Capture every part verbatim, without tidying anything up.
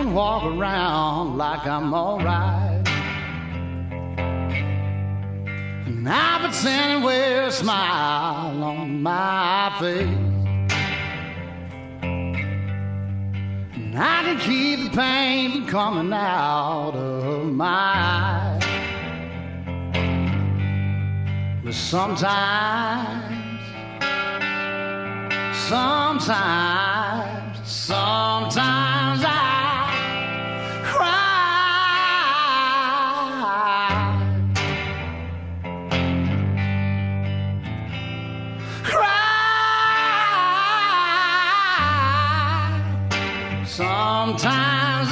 can walk around like I'm alright. And I pretend and wear a smile on my face. And I can keep the pain from coming out of my eyes. But sometimes, sometimes, sometimes I sometimes I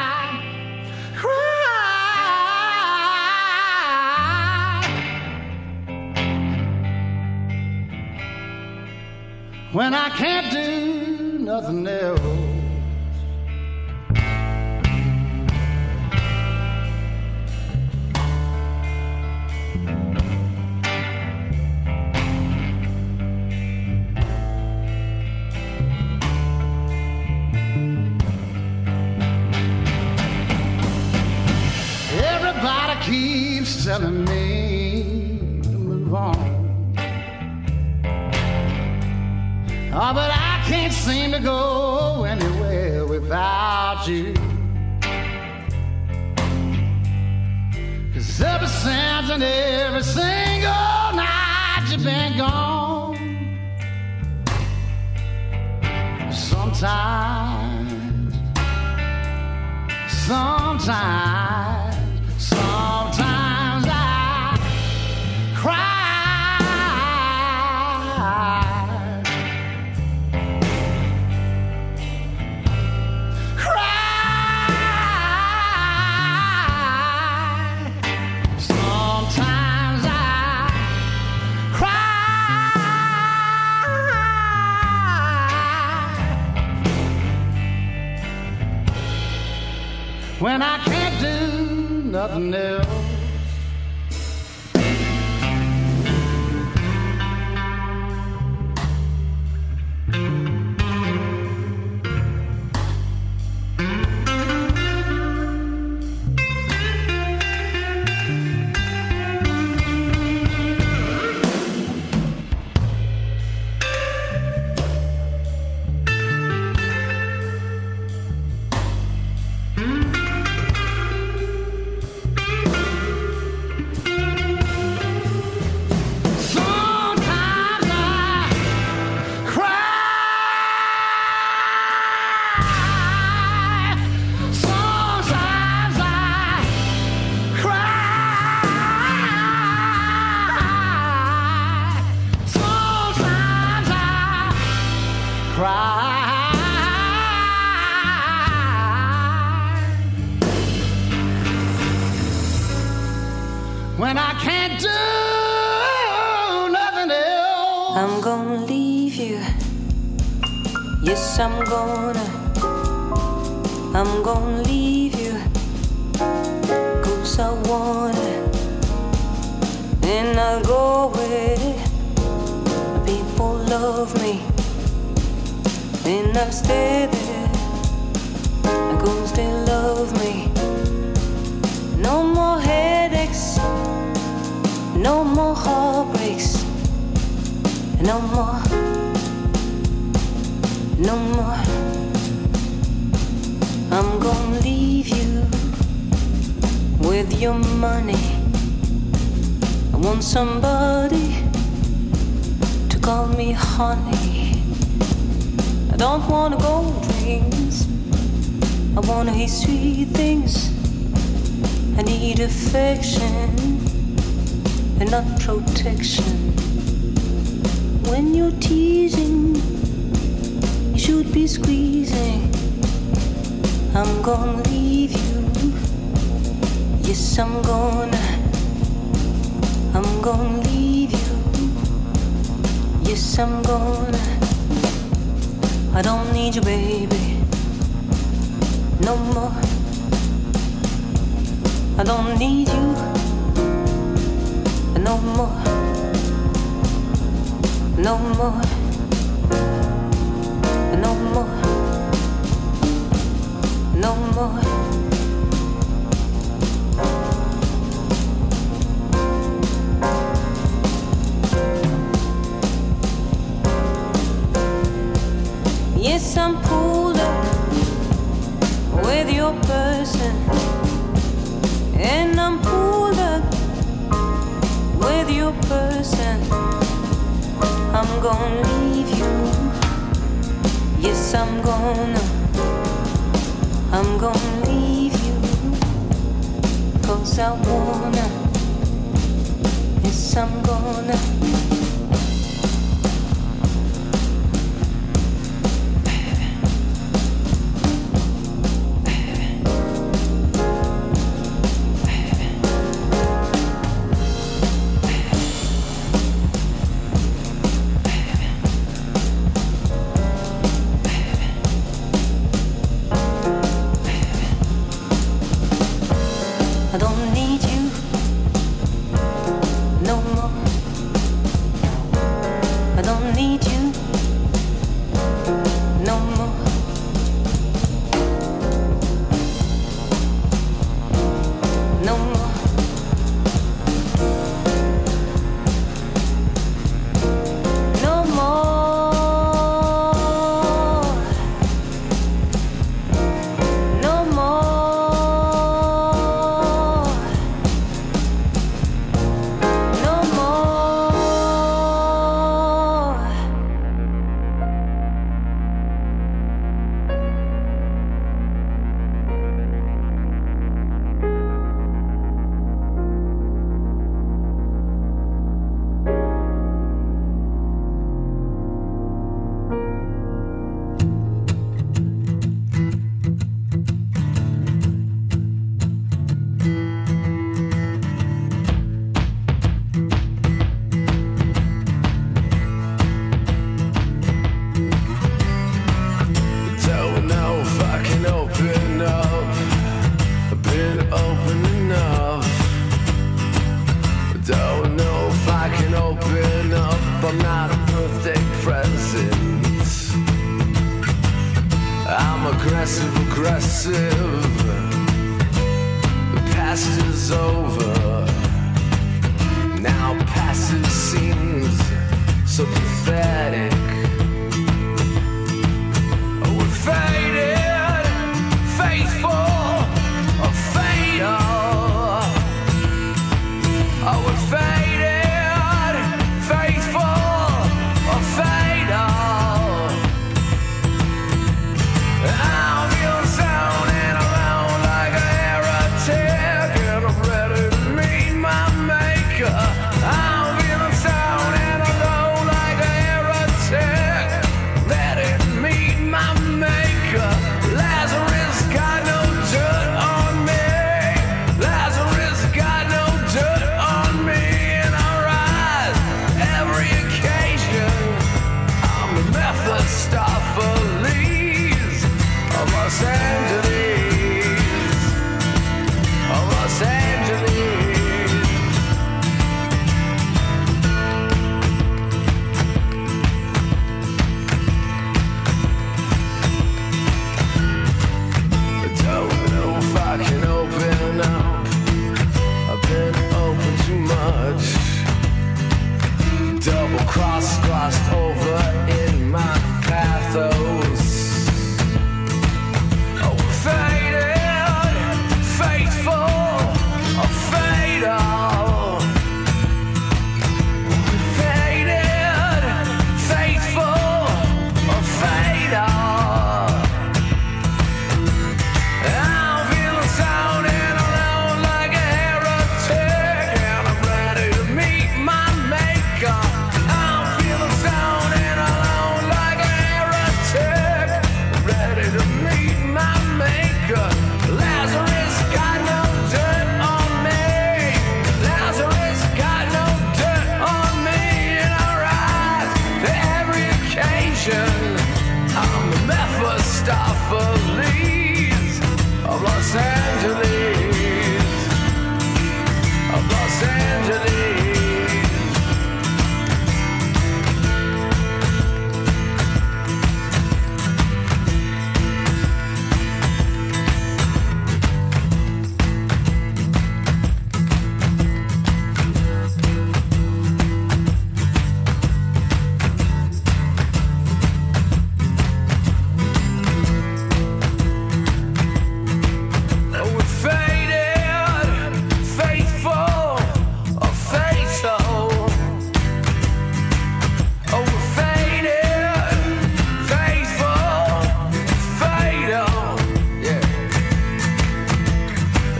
cry when I can't do nothing else. Keeps telling me to move on. Oh, but I can't seem to go anywhere without you. 'Cause ever since and every single night you've been gone. Sometimes, sometimes Sometimes I cry, cry. Sometimes I cry when I can't do nothing else. When I can't do nothing else. I'm gonna leave you. Yes, I'm gonna. I'm gonna leave you. 'Cause I wanna. And I'll go where people love me. And I'll stay there. Cause they love me. No more headaches. No more heartbreaks. No more. No more. I'm gonna leave you with your money. I want somebody to call me honey. I don't wanna gold rings. I wanna hear sweet things. I need affection and not protection. When you're teasing, you should be squeezing. I'm gonna leave you. Yes, I'm gonna. I'm gonna leave you. Yes, I'm gonna. I don't need you, baby, no more. I don't need you no more. No more. No more. no more. Yes, I'm pulled up with your person, and I'm pulled up with your person. I'm gonna leave you. Yes, I'm gonna, I'm gonna leave you. Cause I wanna, yes, I'm gonna. I don't need you no more. I don't need you no more. No more. No more. No more. Don't know if I can open up. I've been open enough. Don't know if I can open up. I'm not a birthday present. I'm aggressive, aggressive. The past is over. Now passive seems so pathetic. We're faded, faithful, or fatal. Oh, we're faded, faithful, or fatal. I'm feeling sounding around like a heretic, and I'm ready to meet my maker. I'm feeling sounding around like a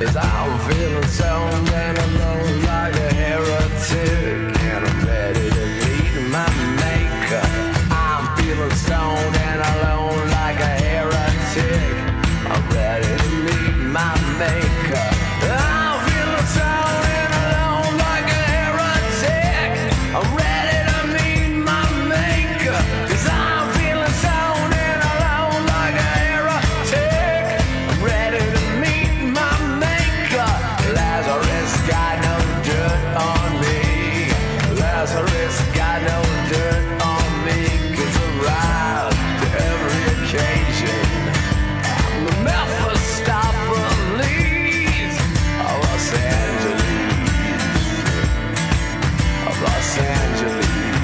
'Cause I'm feeling stoned and alone like a heretic, and I'm ready to meet my maker. I'm feeling stoned and alone like a heretic. I'm ready to meet my maker. I'm feeling stoned and alone like a heretic. I'm ready to meet my maker. 'Cause I'm feeling stoned and alone like a heretic. I'm ready to meet my maker. Lazarus got no dirt on me. Lazarus got no dirt on me. 'Cause I rise to every occasion. I'm the Mephistopheles of Los Angeles. Of Los Angeles.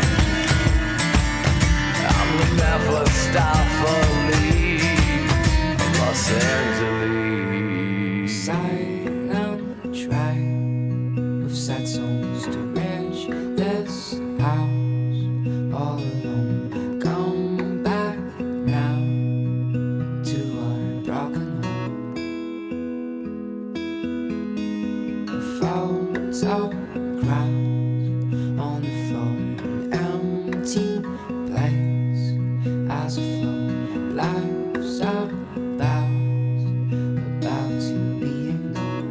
I'm the Mephistopheles of Los Angeles. Silent track of sad songs to reach this house all alone. Come back now to our broken home. The photographs on the floor, an empty place as a flow. Life's about, about to be ignored.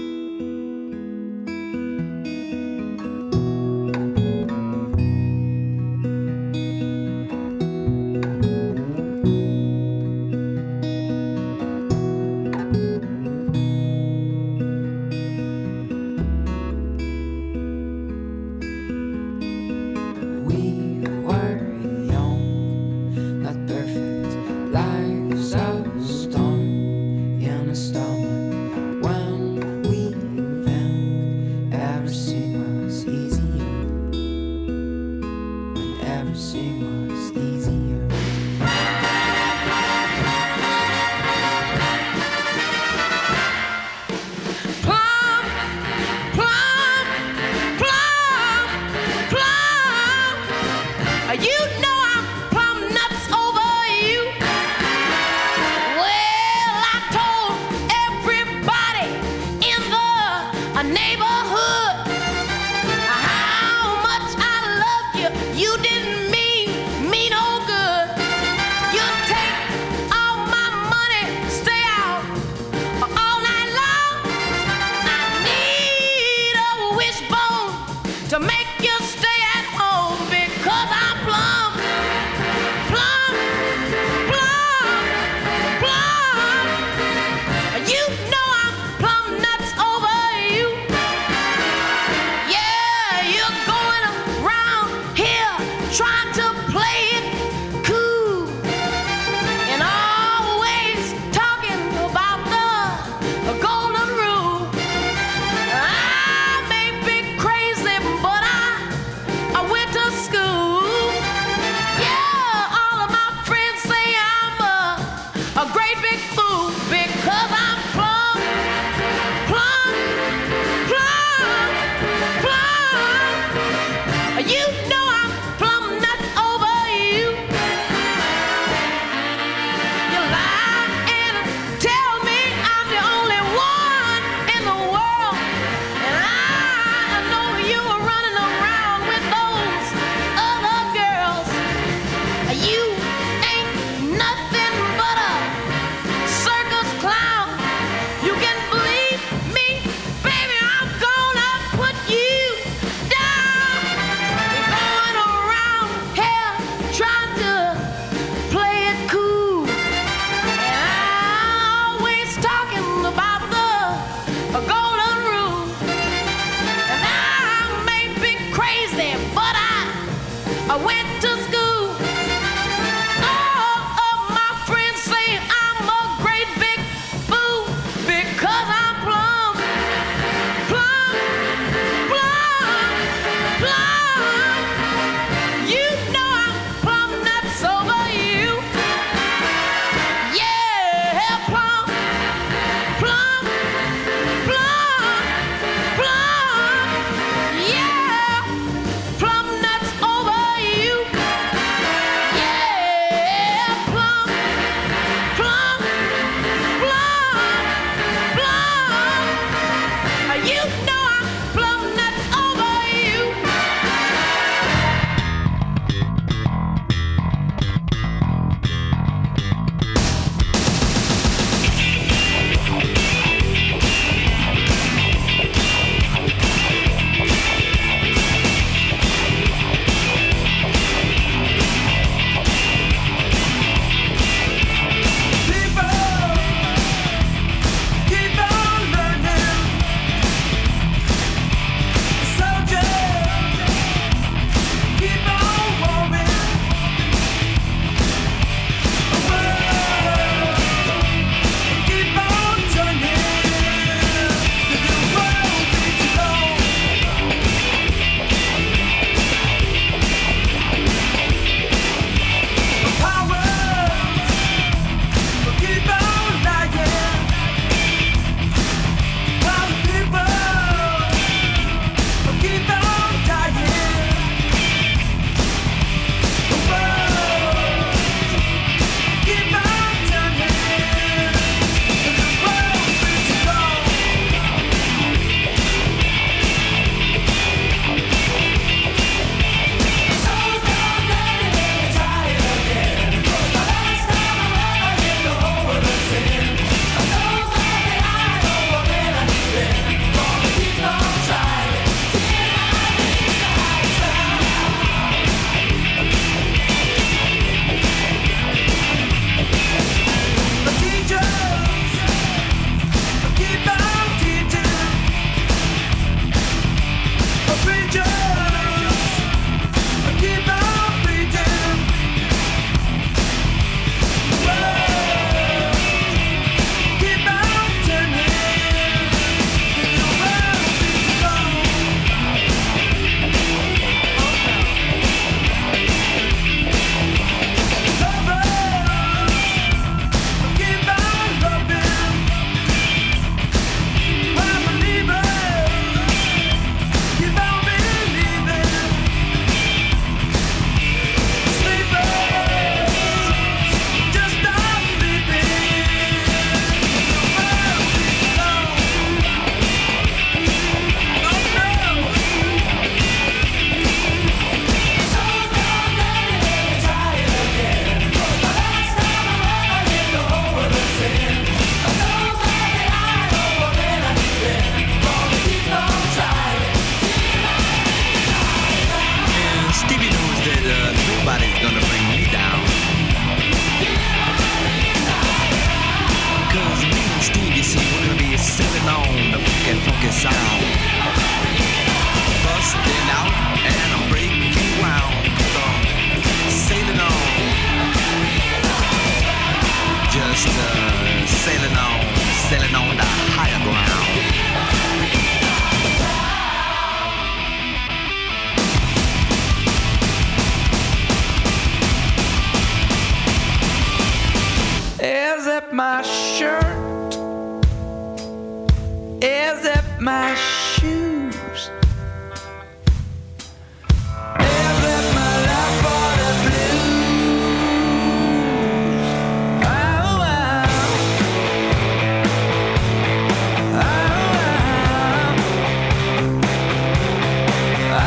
We were young, not perfect. Life's a storm in a stomach. When we think everything was easier, when everything was easier. Plum, plum, plum, plum. You know I'm plum nuts over you. Well, I told everybody in the uh, neighborhood how much I loved you. You didn't mean me no good. You take all my money, stay out all night long. I need a wishbone to make you stay at home because I'm plum, plum, plum, plum. You know I'm plum nuts over you. Is it my shoes? Is it my life for the blues? Oh, oh. Oh, oh.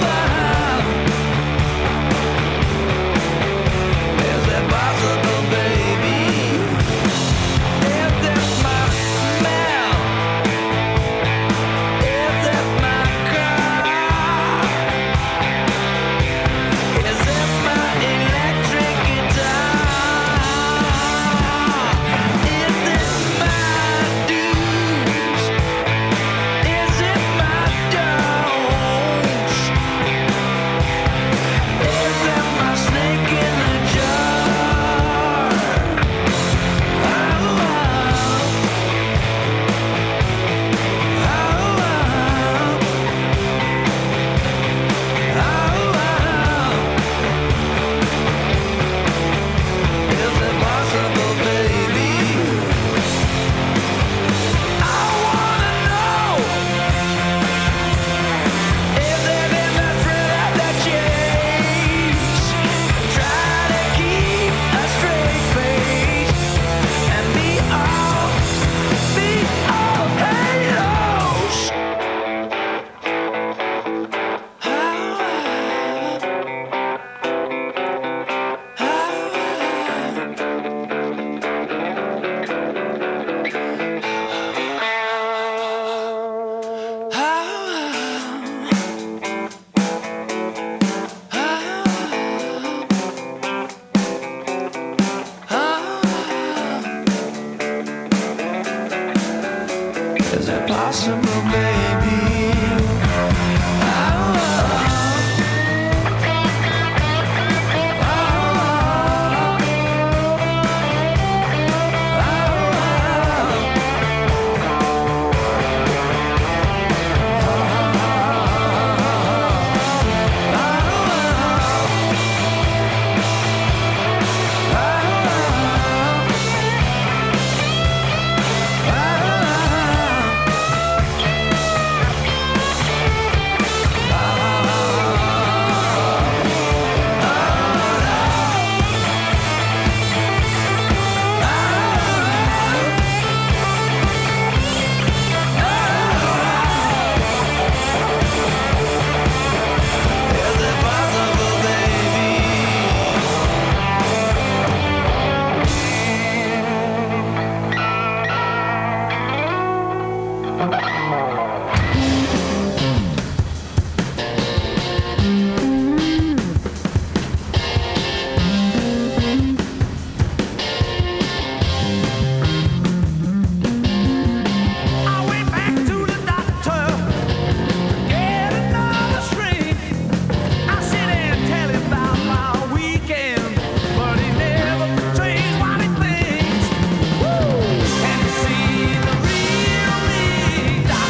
Oh, oh. Is it possible, baby? Is it my smell? Is it my car? Is it my electric guitar? Is it my dues? Is it my dose? Is it my snake in the jar? Oh, oh. Is it possible, baby? I wanna know. Is it in the thrill of the chase? Try to keep a straight face and be all, be all halos. Is it possible, baby? Is it possible, baby? I went back to the doctor, get another string. I sit and tell him about my weekend, but he never betrays what he thinks. Woo! Can you see the real me, doctor?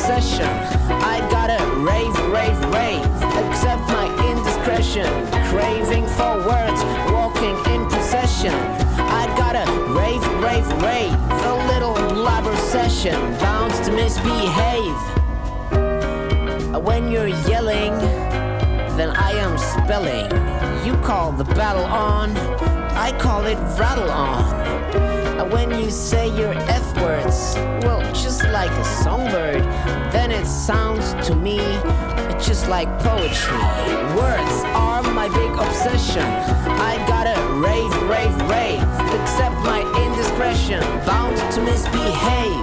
obsession. I gotta rave, rave, rave. Accept my indiscretion. Craving for words, walking in procession. I gotta rave, rave, rave. A little blabber session, bound to misbehave. When you're yelling, then I am spelling. You call the battle on, I call it rattle on. When you say your F words, well, just like a songbird, then it sounds to me just like poetry. Words are my big obsession. I gotta rave, rave, rave. Accept my indiscretion, bound to misbehave.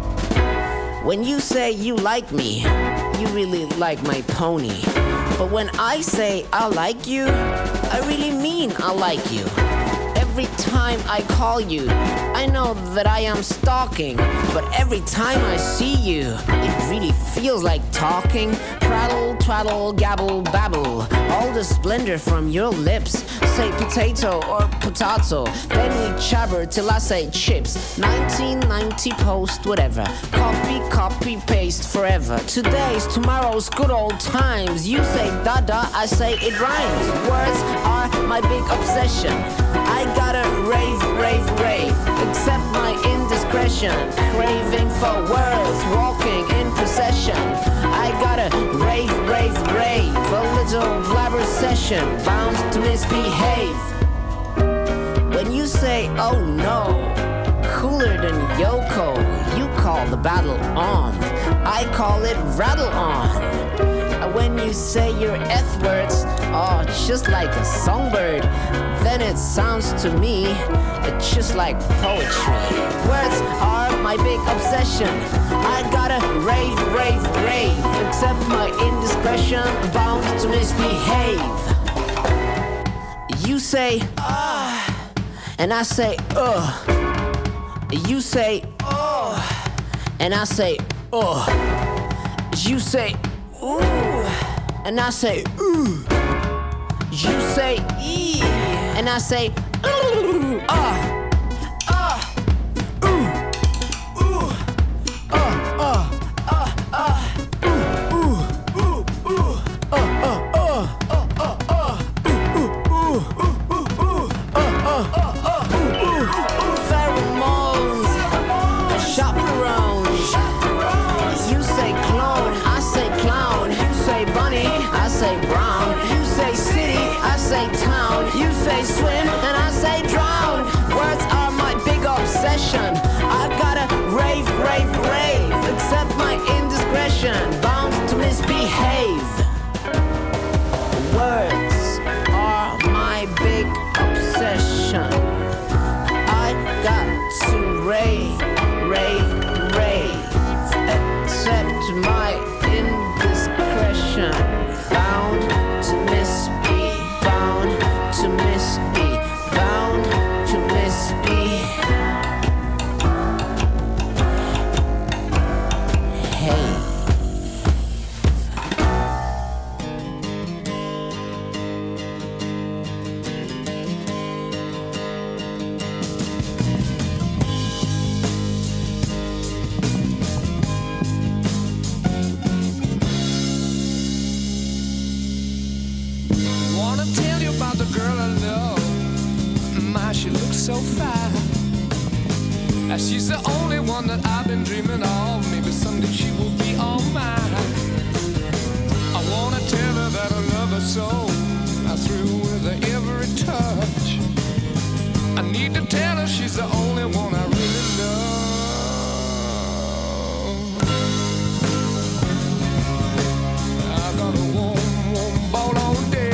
When you say you like me, you really like my pony. But when I say I like you, I really mean I like you. Every time I call you, I know that I am stalking. But every time I see you, it really feels like talking. Prattle, twaddle, gabble, babble. All the splendor from your lips. Say potato or potato. Then we jabber till I say chips. nineteen ninety post, whatever. Copy, copy, paste forever. Today's, tomorrow's good old times. You say dada, I say it rhymes. Words are my big obsession. I gotta rave, rave, rave. Accept my indiscretion. Craving for words, walking in procession. I gotta rave, rave, rave. A little blabber session, bound to misbehave. When you say, oh no, cooler than Yoko, you call the battle on, I call it rattle on. When you say your F words, oh, just like a songbird, then it sounds to me just like poetry. Words are my big obsession. I gotta rave, rave, rave. Accept my indiscretion, bound to misbehave. You say, ah, and I say, ugh. You say, oh, and I say, oh. You say, ooh, and I say, ooh. You say, ee, and I say, ooh, ah. Swim and I say drown. Words are my big obsession. I gotta rave, rave, rave. Accept my indiscretion, bound to misbehave. Words are my big obsession. I got to rave, rave, rave. Accept my indiscretion, bound to misbehave. To misbe, bound to misbe. Hey. Wanna tell you about the girl I love. My, she looks so fine. Uh, She's the only one that I've been dreaming of. Maybe someday she will be all mine. I wanna tell her that I love her so. I thrill with her every touch. I need to tell her she's the only one I really love. I got a warm, warm ball all day.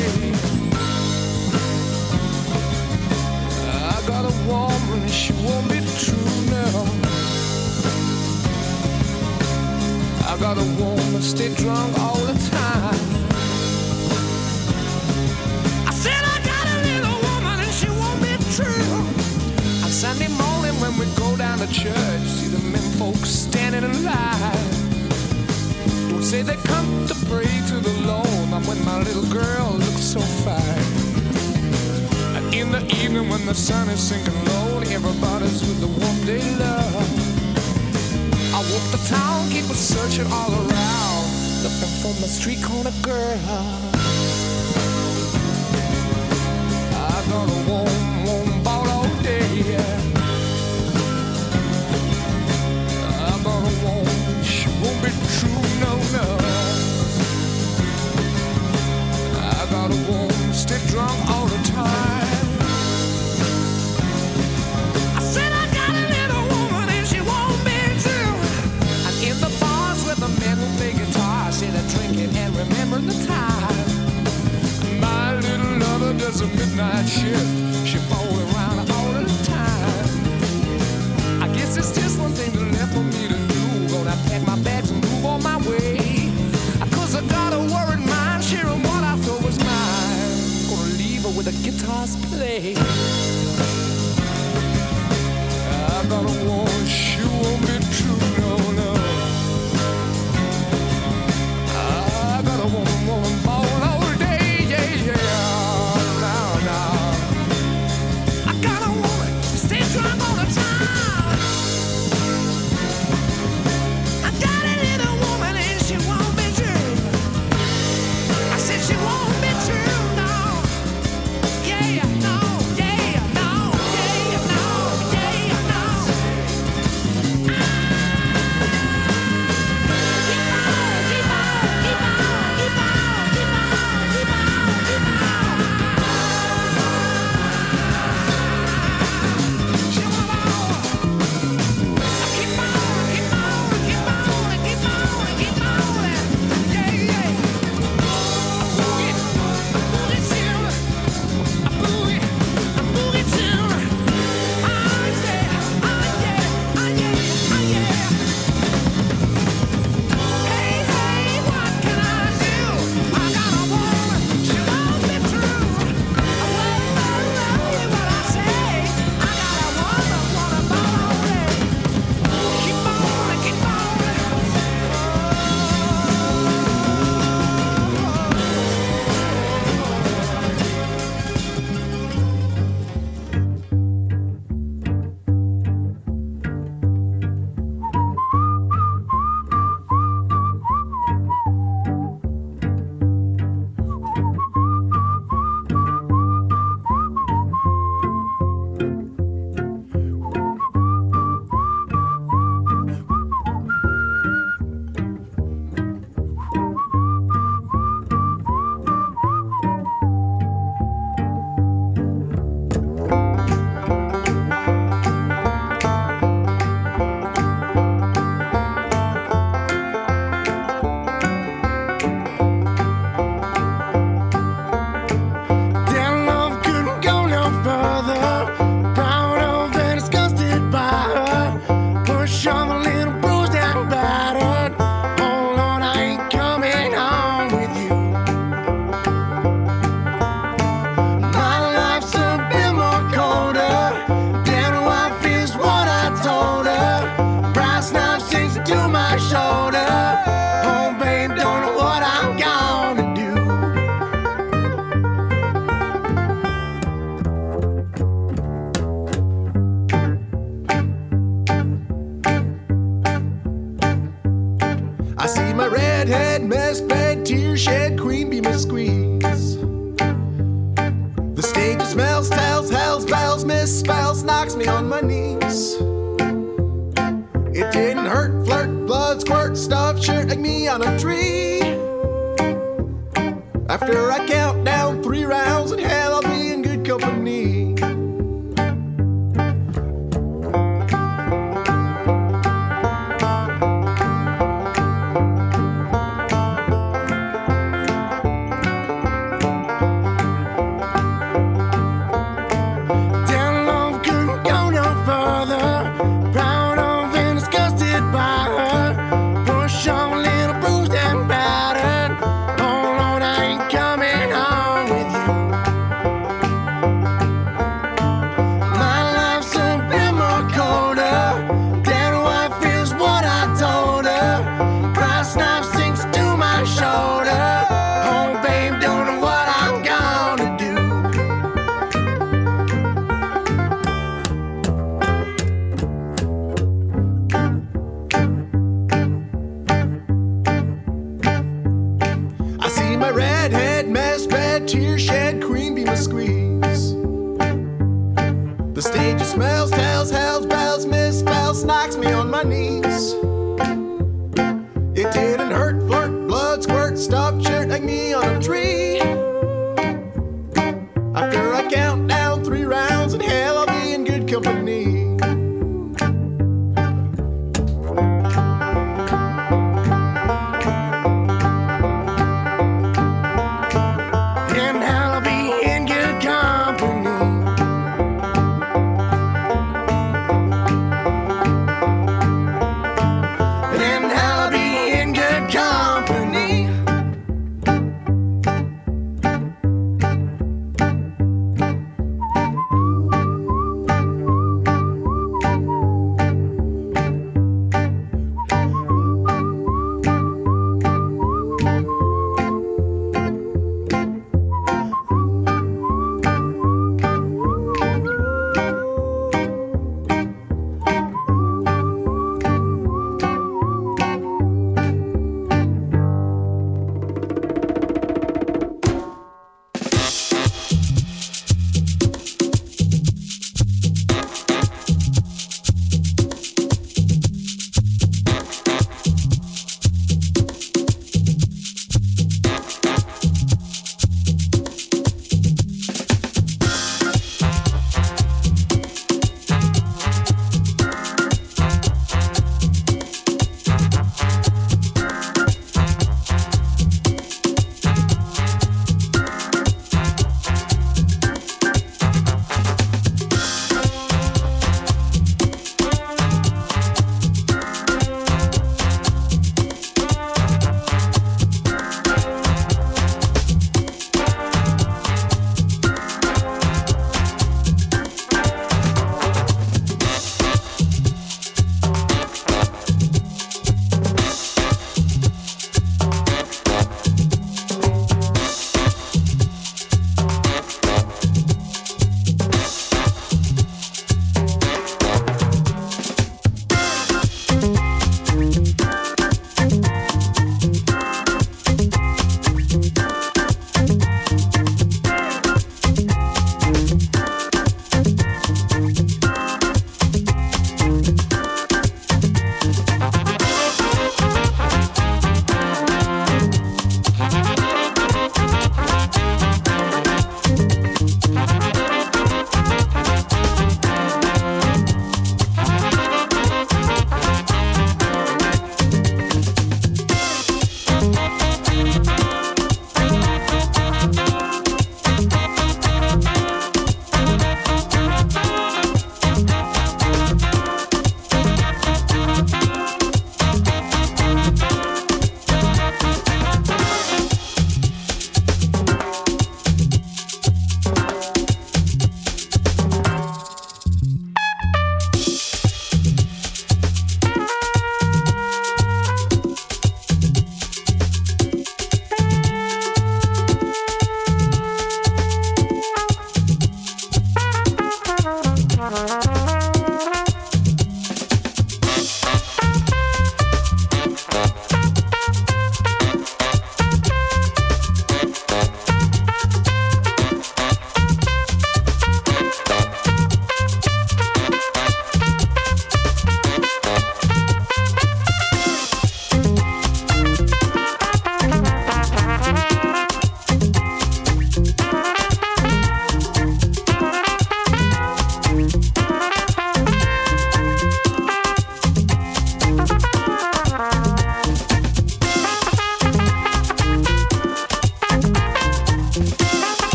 I got a woman, she won't be true now. I got a woman, stay drunk all the time. I said I got a little woman and she won't be true. On Sunday morning when we go down to church, see the men folks standing in line. Don't say they come to pray to the Lord. I'm with my little girl, looks so fine. In the evening when the sun is sinking low, everybody's with the one they love. I walk the town, keep searching all around, looking for my street corner girl. I got a warm, warm ball all day. I got a warm, she won't be true, no, no. I got a warm, stay drunk all the time. I said I got a little woman and she won't be true. I'm in the bars with the men who play guitar, sit a drinking and remember the time. My little lover does a midnight shift. She follow around all the time. I guess it's just one thing left for me to do. Gonna pack my bags and move on my way. Cause I got a worried mind, sharing what I thought was mine. Gonna leave her with the guitars play. I got a woman, she won't be true, no, no. I got a woman, woman, ball all day, yeah, yeah. Now, now. I got a woman, stay drunk all the time. I got a little woman and she won't be true. I said she won't be true, no. Yeah, no, yeah, no, yeah, no, yeah, no. Keep on, keep on, keep on, keep on, keep on, keep on, keep on. She won't on. Keep on, keep on, keep on, keep on, keep on. Yeah, yeah. A boogie, a boogie tune, a boogie, a boogie tune. Oh yeah, oh yeah, oh yeah, oh yeah. Hey, hey, what can I do? I got a woman, she won't be true. I won't know what I say. I got a woman, wanna ball all day. Keep on, keep on. Their love couldn't go no further. Proud of and disgusted by her. Push on a little bruised and battered. Oh Lord, I ain't coming home with you. My life's a bit more colder. Damn, wife is what I told her. Brass knife sticks to my shoulder. Oh babe, don't know what I'm gonna do. I see my redhead, mess bed, tear shed, queen bee miss squeeze. The stage smells, tells, hells, bells, misspells, knocks me on my knees. It didn't hurt, flirt, blood, squirt, stuff, shirt like me on a tree. After I count down three rounds in hell, I'll be in good company. Their love couldn't go no further. Proud of and disgusted by her. Push on a little bruised and battered. Oh Lord, I ain't coming home with you.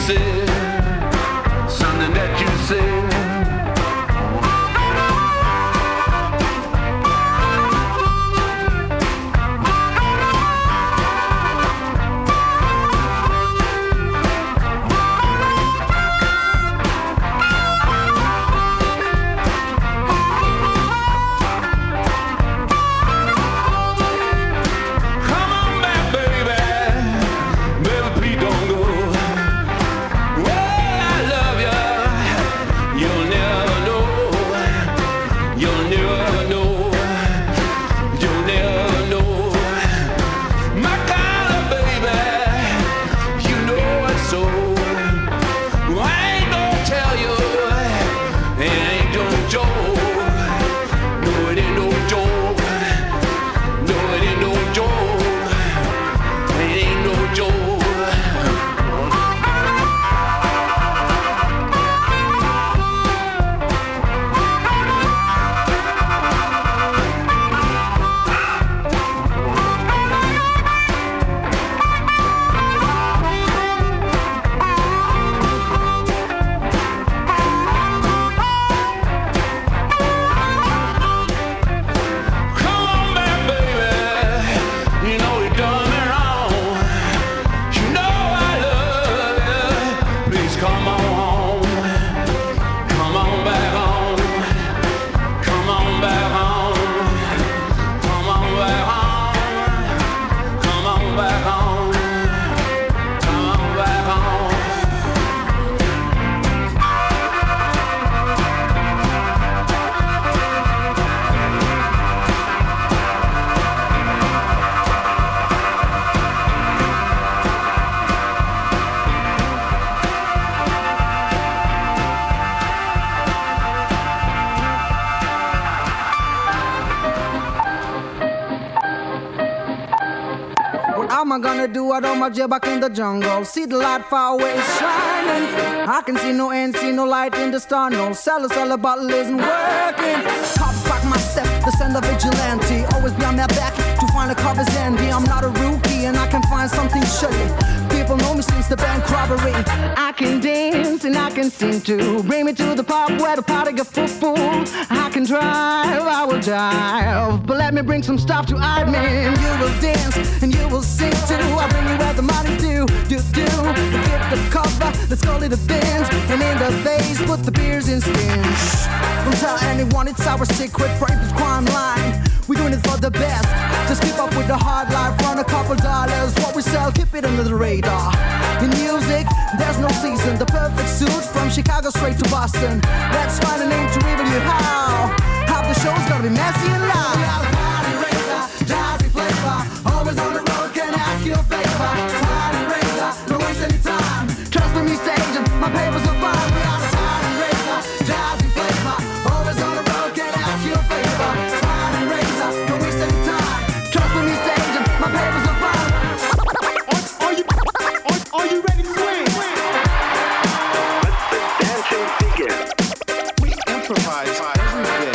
said, something that you said. Do I do my job back in the jungle? See the light far away shining. I can see no end, see no light in the star. No cellar, cellar bottle isn't working. Cops back my step, the sender vigilante. Always be on their back to find a cover's envy. I'm not a rookie and I can find something shitty. People know me since the bank robbery. I can dance and I can sing too. Bring me to the pub where the party get full full. I can drive, I will drive, but let me bring some stuff to hide me. And you will dance and you will sing too. I bring you where the money do, do, do. Get the cover, let's call it a dance. And in the vase, put the beers in skins. Don't tell anyone it's our secret private crime line. We're doing it for the best. Just keep up with the hard life, run a couple dollars. What we sell, keep it under the radar. In music, there's no season. The perfect suit from Chicago straight to Boston. Let's find a name to reveal you how. Half the show's gonna be messy and loud. We are the party raiser, jazzy flavor. Always on the road, can I ask you a favor? Party raiser, don't waste any time. Trust me, stage, my papers are fine. We are the party raiser, jazzy flavor. Always on the road, can I ask you a favor? Party raiser, don't waste any time. Trust me, stage, my papers are fine. Are, are you, are, are you ready to swing? Let the dancing begin. We improvise every day.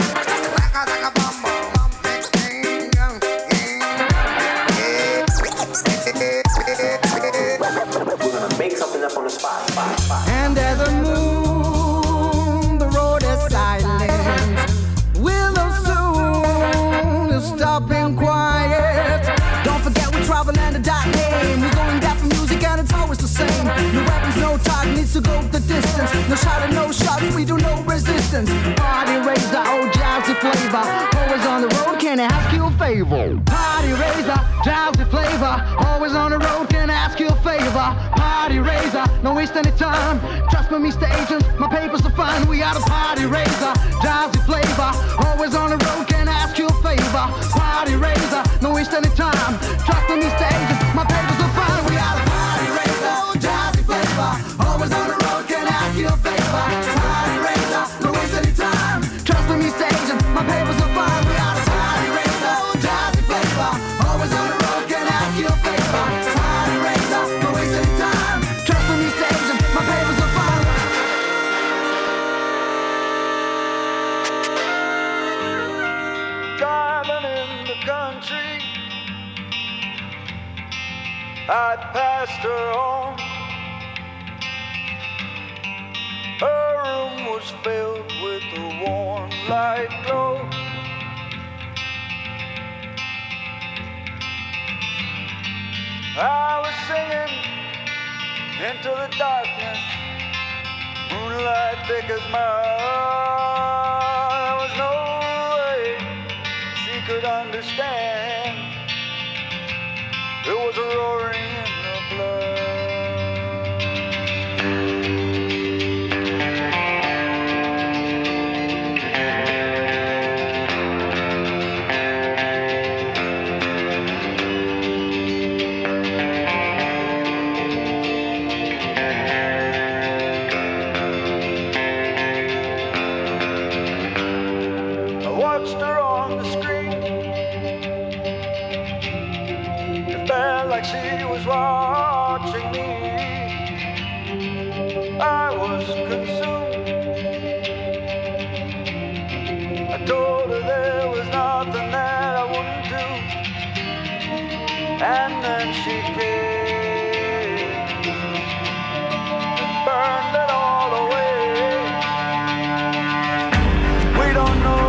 We're gonna make something up on the spot, spot, spot. And as the moon, the road is silent. Will soon stop being quiet. Don't forget we travel and a dot name. We're going down for music and it's always the same. No weapons, no time, needs to go the distance. No shot and no shots, we do no resistance. Party raiser, oh jazzy flavor. Always on the road, can I ask you a favor? Party raiser, jazzy flavor. Always on the road, can I ask you a favor? Party raiser, don't waste any time. Trust me, Mister Agent, my papers are fine. We are the party raiser, jazzy flavor. Always on the road, can I ask you a favor? Party raiser, don't waste any time. Trust me, Mister Agent, my papers are fine. We are the party raiser, jazzy flavor. Always on the road, can I ask you a favor? Party raiser, don't waste any time. Trust me, Mister Agent, my papers are fine. We are the party raiser, jazzy flavor. Always on the road, can I ask you a favor? Party raiser, don't waste any time. Trust me, Mister Agent, my papers are fine. Driving in the country, I passed her home. Her room was filled with a warm light glow. I was singing into the darkness, moonlight thick as mud. There was no way she could understand. There was a roaring in the blood. Watched her on the screen. It felt like she was watching me. I was consumed. I told her there was nothing that I wouldn't do. And then she came and burned it all away. We don't know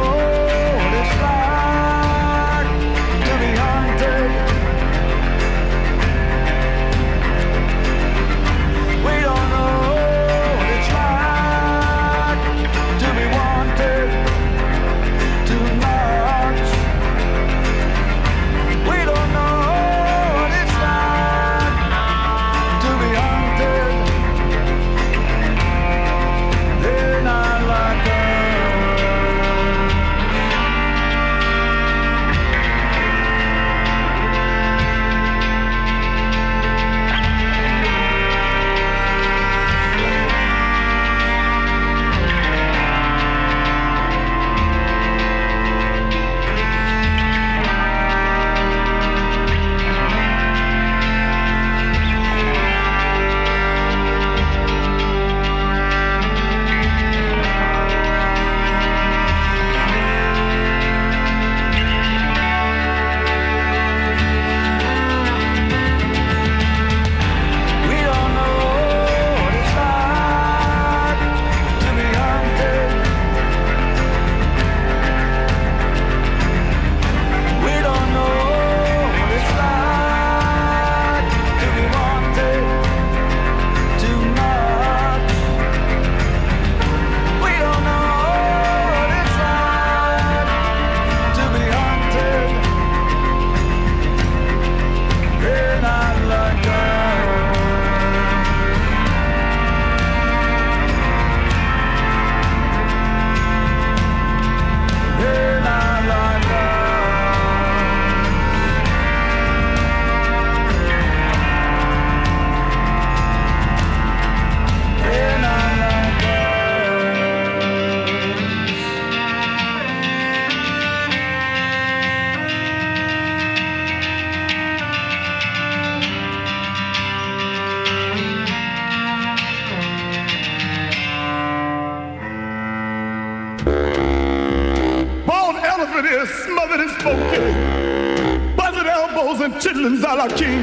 Smothered and smoky, buzzard elbows and chitlins a la king.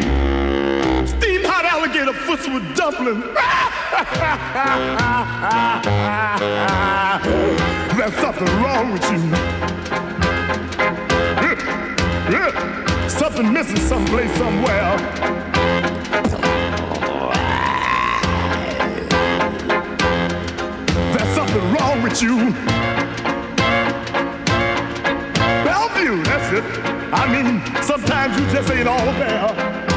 Steamed hot alligator foots with dumplings. There's something wrong with you. Something missing someplace, somewhere. There's something wrong with you. That's it. I mean, sometimes you just ain't all there.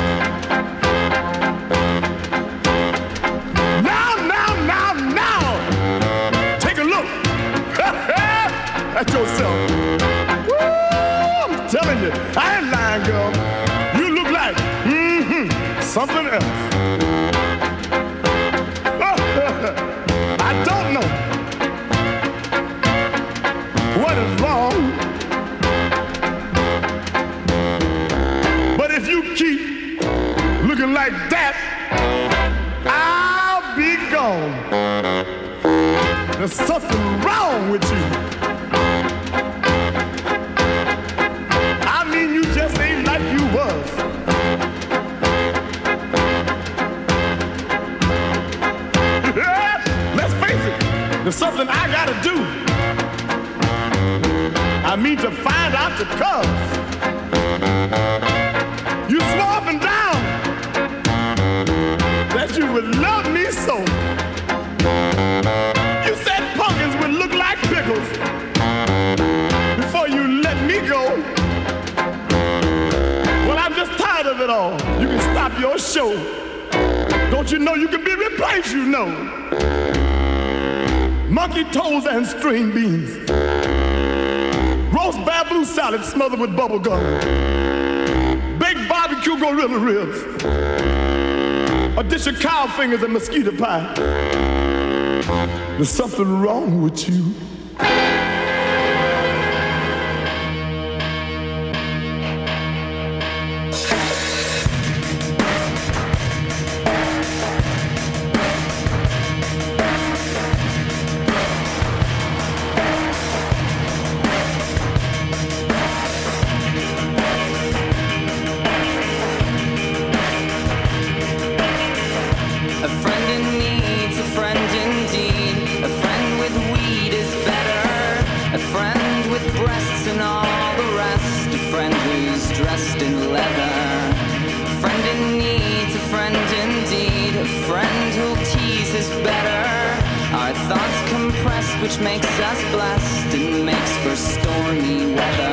Now, now, now, now, take a look at yourself. Woo, I'm telling you, I ain't lying, girl. You look like mm-hmm, something else. I don't know what is wrong. If you keep looking like that, I'll be gone. There's something wrong with you. I mean, you just ain't like you was. Let's face it. because you swore up and down that you would love me so. You said pumpkins would look like pickles before you let me go. Well, I'm just tired of it all. You can stop your show. Don't you know you can be replaced, you know? Monkey toes and string beans. Roast bamboo salad smothered with bubble gum. Baked barbecue gorilla ribs. A dish of cow fingers and mosquito pie. There's something wrong with you. Which makes us blessed and makes for stormy weather.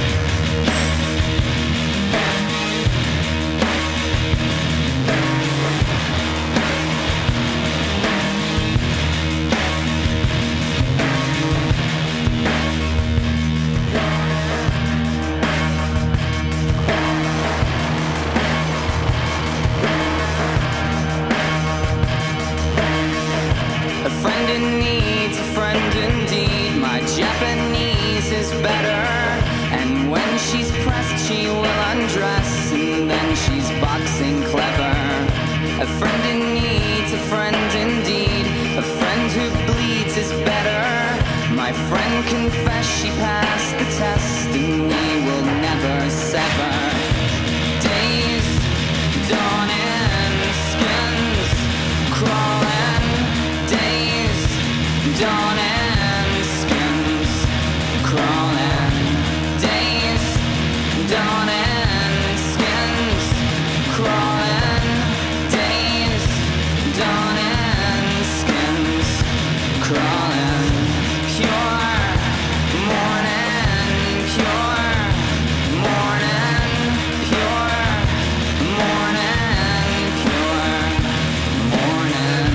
A friend in need's a friend indeed. My Japanese is better. And when she's pressed, she will undress. And then she's boxing clever. A friend in need's a friend indeed. A friend who bleeds is better. My friend confessed she passed the test. And we will never sever. Days dawning, skins crawling. Days dawning, skins crawling. Days dawning, skins crawling. Days dawning, skins crawling. Pure morning, pure morning, pure morning, pure morning.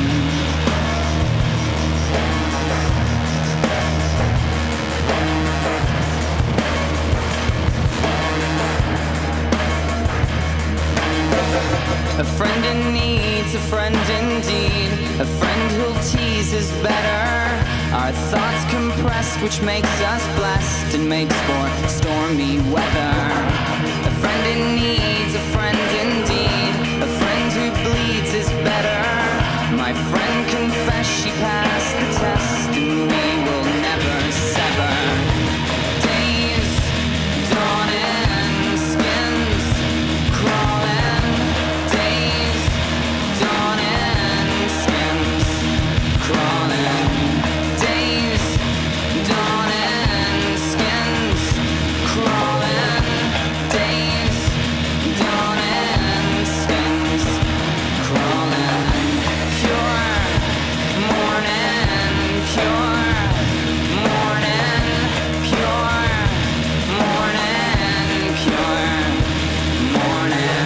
A friend in need's a friend indeed. A friend who'll tease is better. Our thoughts compressed, which makes us blessed and makes for stormy weather. A friend in need